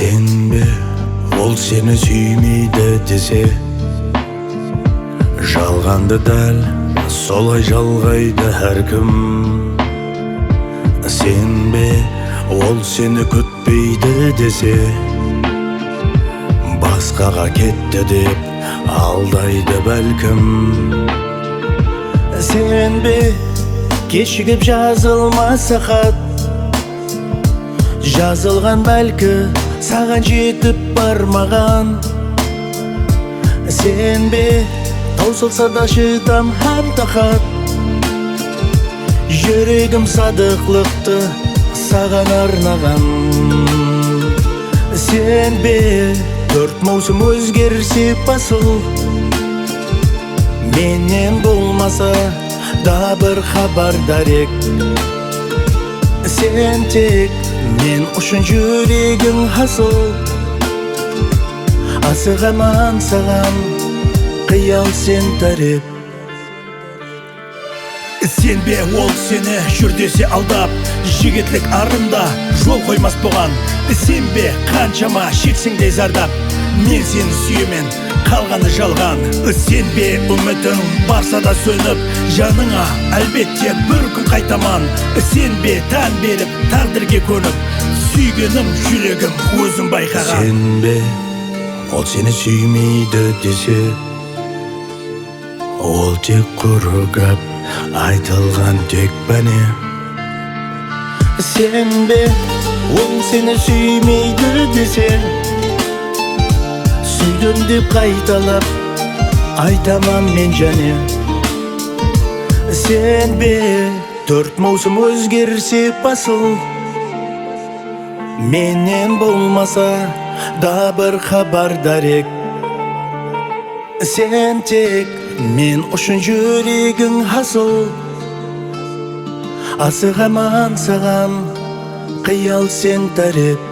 Сенбе, ол сені сүймейді десе, жалғанды дәл солай жалғайды әркім. Сенбе, ол сені күтпейді десе, басқаға кетті деп алдайды бәлкім. Сенбе, кешігіп жазылмаса хат, жазылған бәлкі саған жетіп бармаған. Сенбе, таусылса да шыдам һәм тақат, жүрегім садықлықты саған арнаған. Сенбе, 4 маусым өзгерсе басыл, менен болмаса да бір хабар дарек. Сен тек мен үшін жүрегің асыл, асығаман саған қиял сен тәреп. Сенбе, ол сені жүрдесе алдап, жігітлік арында жол қоймас бұған. Сенбе, қаншама шексеңдей зардап, мен сені сүйемен, қалғаны жалған. Сенбе, үмітің барса да сөніп, жаныңа әлбетте бір күн қайтаман. Сенбе, тән беріп, тағдырге көніп, сүйгенім жүрегім өзім байқаған. Сенбе, ол сені сүймейді десе, ол тек құрғап айтылған тек бәне. Сенбе, ол сені сүймейді десе, сүйдім деп қайталап айтаман мен және. Сенбе, 4 маусым өзгерсе басыл, менен болмаса да бір хабар дарек. Сен тек мен үшін жүрегің асыл, асығаман саған қиял сен тәреп.